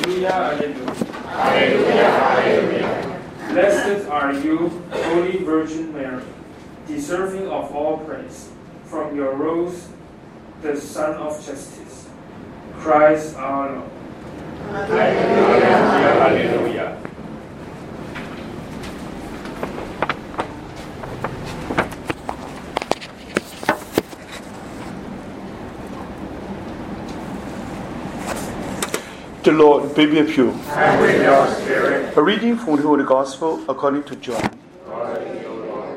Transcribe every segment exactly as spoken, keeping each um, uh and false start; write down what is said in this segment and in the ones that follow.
Alleluia, Alleluia. Alleluia, Alleluia. Blessed are you, Holy Virgin Mary, deserving of all praise, from your rose, the Son of Justice, Christ our Lord. Alleluia, Alleluia. The Lord be with you. And with your spirit. A reading from the Holy Gospel according to John. Glory to you, Lord.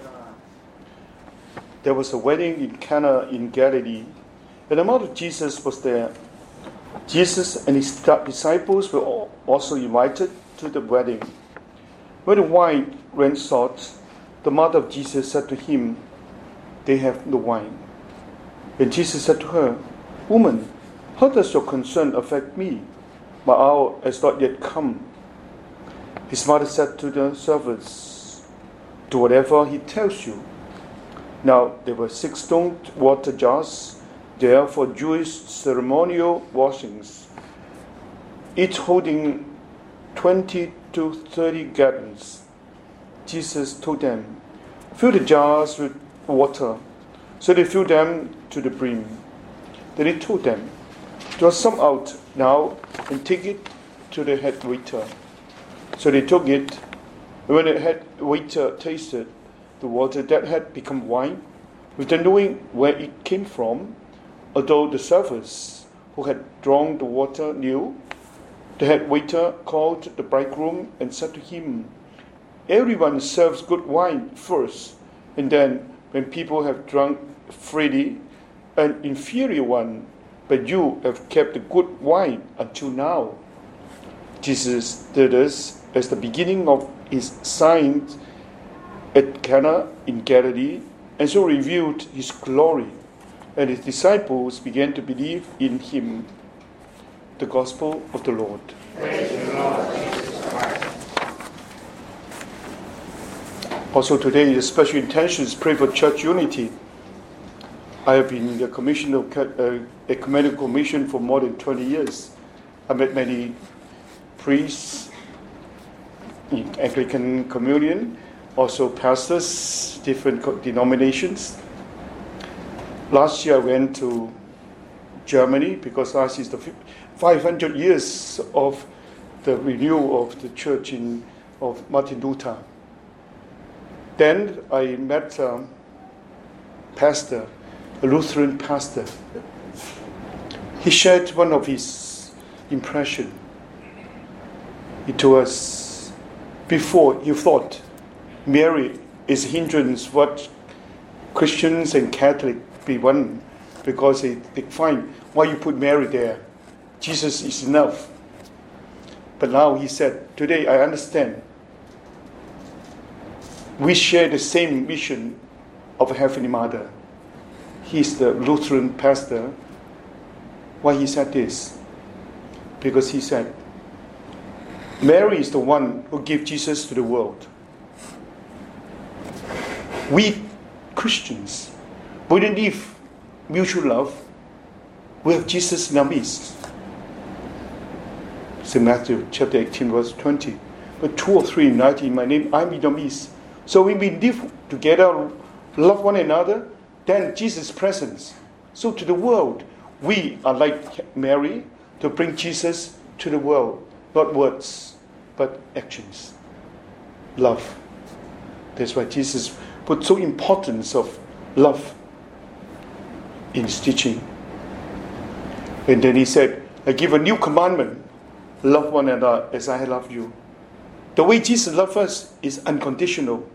There was a wedding in Cana in Galilee, and the mother of Jesus was there. Jesus and his disciples were also invited to the wedding. When the wine ran short, the mother of Jesus said to him, "They have no wine." And Jesus said to her, "Woman, how does your concern affect me? My hour has not yet come." His mother said to the servants, "Do whatever he tells you." Now there were six stone water jars there for Jewish ceremonial washings, each holding twenty to thirty gallons. Jesus told them, "Fill the jars with water." So they filled them to the brim. Then he told them, "Draw some out now and take it to the head waiter." So they took it. And when the head waiter tasted the water that had become wine, without knowing where it came from, although the servants who had drawn the water knew, the head waiter called the bridegroom and said to him, "Everyone serves good wine first, and then, when people have drunk freely, an inferior one. But you have kept the good wine until now." Jesus did this as the beginning of his signs at Cana in Galilee, and so revealed his glory, and his disciples began to believe in him. The Gospel of the Lord. Praise you, Lord Jesus Christ. Also today, the special intentions pray for church unity. I have been in the commission of uh, ecumenical mission for more than twenty years. I met many priests in Anglican Communion, also pastors, different denominations. Last year I went to Germany because last is the five hundred years of the renewal of the church in, of Martin Luther. Then I met a pastor, a Lutheran pastor. He shared one of his impressions. He told us, before you thought Mary is a hindrance what Christians and Catholics be one, because they, they find why you put Mary there. Jesus is enough. But now he said, today I understand. We share the same mission of a Heavenly Mother. He's the Lutheran pastor. Why he said this? Because he said, Mary is the one who gave Jesus to the world. We Christians, we don't live mutual love. We have Jesus in our midst. Saint Matthew chapter eighteen verse twenty. But two or three united in my name, I'm in your midst. So when we live together, love one another, then Jesus' presence. So to the world, we are like Mary to bring Jesus to the world. Not words, but actions. Love. That's why Jesus put so importance of love in his teaching. And then he said, I give a new commandment. Love one another as I love you. The way Jesus loves us is unconditional.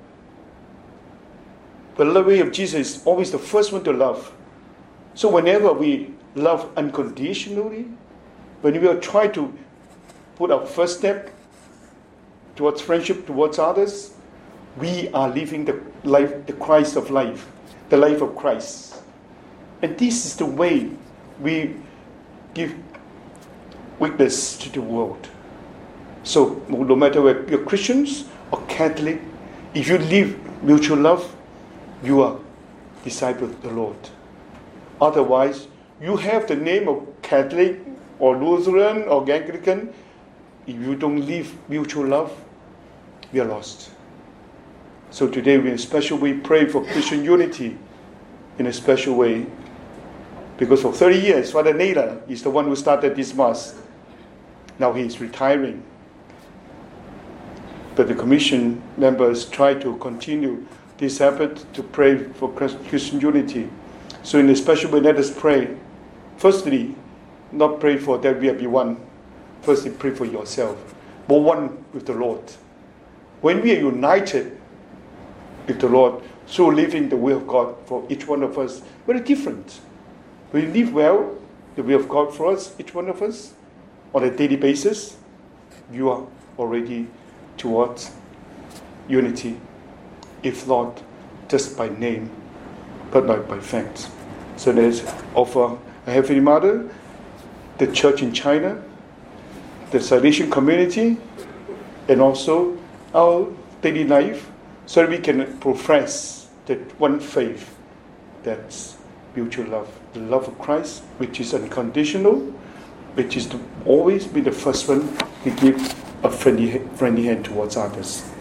The love way of Jesus is always the first one to love. So whenever we love unconditionally, when we are trying to put our first step towards friendship towards others, we are living the life, the Christ of life, the life of Christ. And this is the way we give witness to the world. So no matter whether you're Christians or Catholic, if you live mutual love, you are disciple of the Lord. Otherwise, you have the name of Catholic, or Lutheran or Anglican, if you don't live mutual love, we are lost. So today we in a special way pray for Christian unity in a special way. Because for thirty years, Father Naylor is the one who started this Mass. Now he is retiring. But the commission members try to continue this effort to pray for Christian unity. So in a special way, let us pray. Firstly, not pray for that we be one. Firstly, pray for yourself. But one with the Lord. When we are united with the Lord, so living the will of God for each one of us, very different. When we live well, the will of God for us, each one of us, on a daily basis, you are already towards unity. If not, just by name, but not by fact. So let's offer a Heavenly Mother, the church in China, the Salvation community, and also our daily life, so that we can profess that one faith, that's mutual love. The love of Christ, which is unconditional, which is to always be the first one to give a friendly, friendly hand towards others.